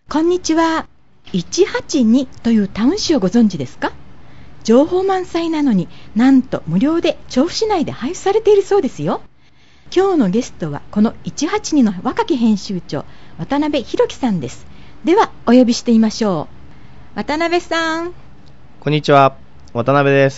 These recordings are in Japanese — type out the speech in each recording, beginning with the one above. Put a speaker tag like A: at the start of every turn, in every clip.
A: こんにちは。182というタウン誌をご存知ですか？情報満載なのになんと無料で調布市内で配布されているそうですよ。今日のゲストはこの182の若き編集長渡辺弘樹さんです。ではお呼びしてみましょう。渡辺さん。
B: こんにちは、渡辺です。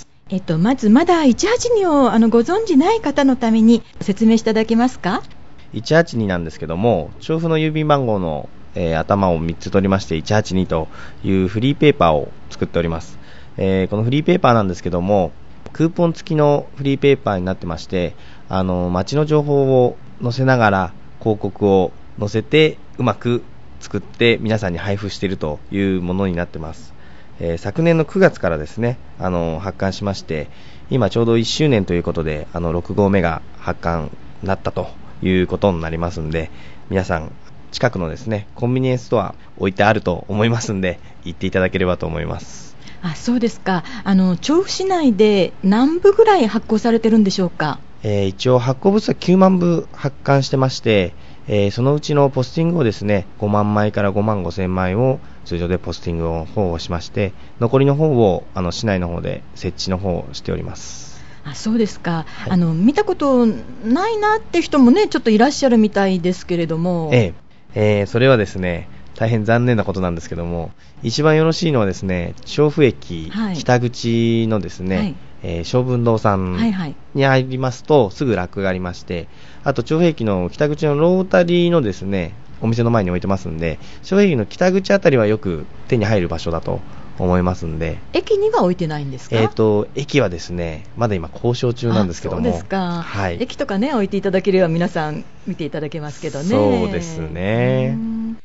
A: まずまだ182をご存知ない方のために説明していただけますか
B: 182なんですけども、調布の郵便番号の頭を3つ取りまして182というフリーペーパーを作っております。このフリーペーパーなんですけども、クーポン付きのフリーペーパーになってまして、街の情報を載せながら広告を載せてうまく作って皆さんに配布しているというものになってます。昨年の9月からですね、発刊しまして、今ちょうど1周年ということで6号目が発刊になったということになりますので、皆さん近くのですねコンビニエンスストア置いてあると思いますので行っていただければと思います。
A: そうですか。調布市内で何部ぐらい発行されてるんでしょうか？
B: 一応発行部数は9万部発刊してまして、そのうちのポスティングをですね5万枚から5万5千枚を通常でポスティングの方をしまして、残りの方を市内の方で設置の方をしております。
A: そうですか。見たことないなって人もねちょっといらっしゃるみたいですけれども、
B: それはですね大変残念なことなんですけども、一番よろしいのはですね調布駅北口のですね、小文堂さんに入りますとすぐラックがありまして、あと調布駅の北口のロータリーのですねお店の前に置いてますんで、調布駅の北口あたりはよく手に入る場所だと思いますんで。
A: 駅には置いてないんですか？
B: 駅はですねまだ今交渉中なんですけども。
A: そうですか、駅とかね置いていただければ皆さん見ていただけますけどね。
B: そうですね。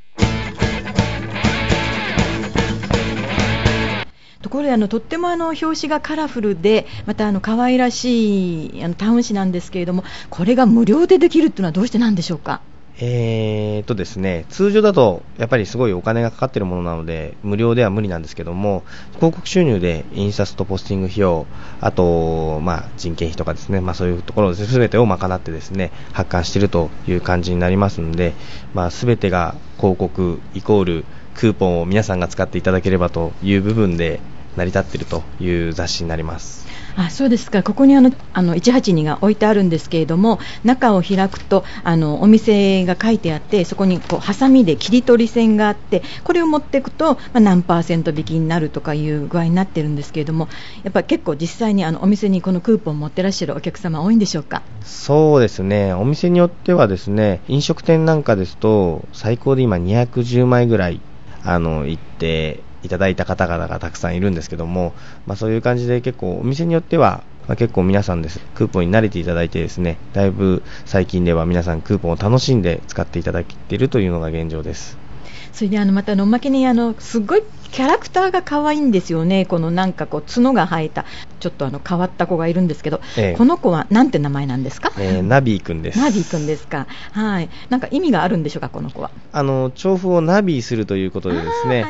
A: ところでとっても表紙がカラフルでまた可愛らしいタウン誌なんですけれども、これが無料でできるっていうのはどうしてなんでしょうか？
B: ですね、通常だとやっぱりすごいお金がかかっているものなので無料では無理なんですけども、広告収入で印刷とポスティング費用、あと、人件費とかですね、そういうところ全てを賄ってですね発刊しているという感じになりますので、全てが広告イコールクーポンを皆さんが使っていただければという部分で成り立っているという雑誌になります。
A: そうですか。ここに182が置いてあるんですけれども、中を開くとお店が書いてあって、そこにハサミで切り取り線があって、これを持っていくと、何%引きになるとかいう具合になってるんですけれども、やっぱり結構実際にお店にこのクーポンを持ってらっしゃるお客様多いんでしょうか？
B: そうですね、お店によってはですね、飲食店なんかですと最高で今210枚ぐらい行っていただいた方々がたくさんいるんですけども、そういう感じで結構お店によっては、結構皆さんですクーポンに慣れていただいてですね、だいぶ最近では皆さんクーポンを楽しんで使っていただいているというのが現状です。
A: それでまたおまけにすごいキャラクターが可愛いんですよね。このなんか角が生えたちょっと変わった子がいるんですけど、この子はなんて名前なんですか？
B: ナビーくんです。
A: ナビーくんですか。なんか意味があるんでしょうか、この子は。
B: 調布をナビーするということでですね、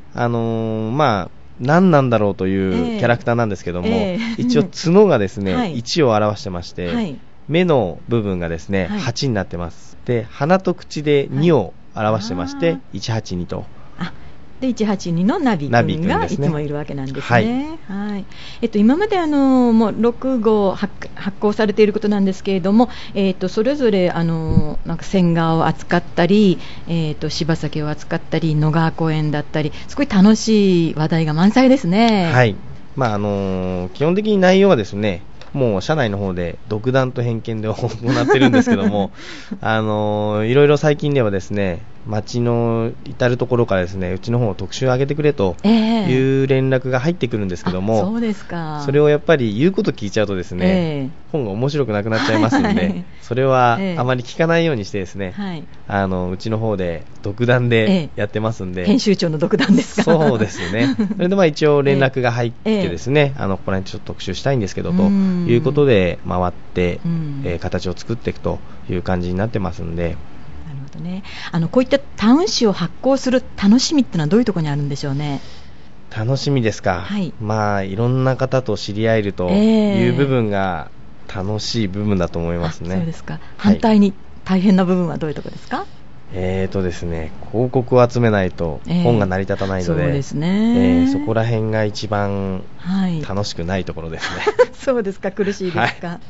B: 何なんだろうというキャラクターなんですけども、一応角がですね、1を表してまして、目の部分がですね、8になってます。で、鼻と口で2を表してまして、182と。
A: で182のナビ君がいつもいるわけなんですね。今までもう6号発行されていることなんですけれども、それぞれなんか千賀を扱ったり、柴崎を扱ったり野川公園だったり、すごい楽しい話題が満載ですね。
B: 基本的に内容はですね、もう社内の方で独断と偏見で行ってるんですけどもいろいろ最近ではですね、町の至るところからですね、うちの方を特集を上げてくれという連絡が入ってくるんですけども、
A: そうですか。
B: それをやっぱり言うこと聞いちゃうとですね、本が面白くなくなっちゃいますので、それはあまり聞かないようにしてですね、うちの方で独断でやってますんで、
A: 編集長の独断ですか？
B: そうですね。それで一応連絡が入ってですね、ここら辺ちょっと特集したいんですけどということで回って、形を作っていくという感じになってますんで。
A: こういったタウン誌を発行する楽しみってのはどういうところにあるんでしょうね？
B: 楽しみですか。いろんな方と知り合えるという部分が楽しい部分だと思いますね。
A: そうですか。反対に大変な部分はどういうところですか？
B: ですね、広告を集めないと本が成り立たないので、
A: そうですね、
B: そこら辺が一番楽しくないところですね。
A: そうですか、苦しいですか。はい、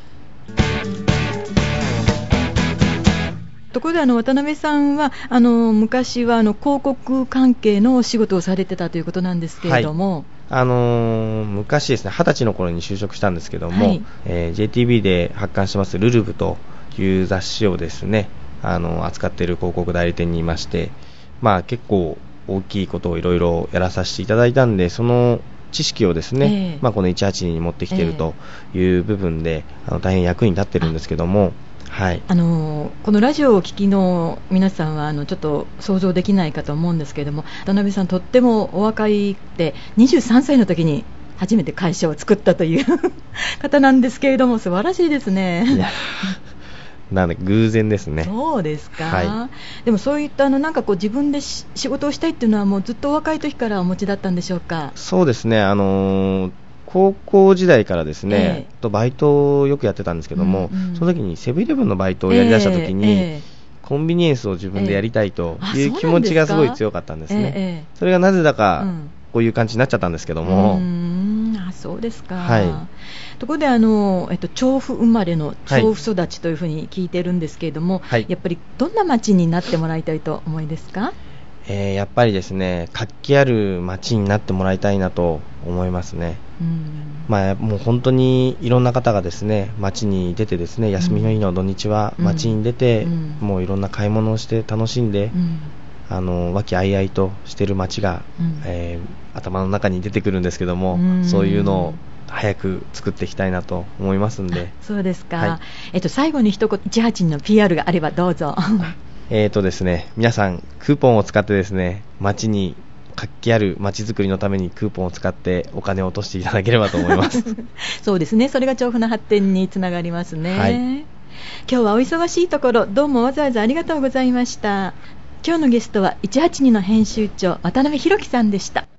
A: ところで渡辺さんは昔は広告関係のお仕事をされてたということなんですけれども、
B: はい、昔ですね、20歳の頃に就職したんですけども、はい、JTB で発刊してますルルブという雑誌をですね、扱っている広告代理店にいまして、結構大きいことをいろいろやらさせていただいたんで、その知識をですね、この182に持ってきているという部分で、大変役に立ってるんですけども、はい、こ
A: のラジオをお聞きの皆さんはちょっと想像できないかと思うんですけれども、渡辺さんとってもお若いで23歳の時に初めて会社を作ったという方なんですけれども、素晴らしいですね。
B: いやなんで偶然ですね。
A: そうですか、
B: はい、
A: でもそういった自分で仕事をしたいっていうのはもうずっとお若い時からお持ちだったんでしょうか。
B: そうですね、高校時代からですね、バイトをよくやってたんですけども、その時にセブンイレブンのバイトをやりだした時に、コンビニエンスを自分でやりたいという気持ちがすごい強かったんですね。それがなぜだかこういう感じになっちゃったんですけども、
A: そうですか、
B: はい、
A: ところで調布生まれの調布育ちというふうに聞いてるんですけれども、はい、やっぱりどんな街になってもらいたいと思いですか。
B: やっぱりですね、活気ある街になってもらいたいなと思いますね。もう本当にいろんな方がですね、街に出てですね、休みの日の土日は街に出て、もういろんな買い物をして楽しんで、和気あいあいとしている街が、頭の中に出てくるんですけども、そういうのを早く作っていきたいなと思いますんで。
A: そうですか、はい、最後に一言182の PR があればどうぞ。
B: ですね、皆さんクーポンを使ってですね、街に活気ある街づくりのためにクーポンを使ってお金を落としていただければと思います。
A: そうですね、それが調布の発展につながりますね。はい、今日はお忙しいところどうもわざわざありがとうございました。今日のゲストは182の編集長渡辺弘樹さんでした。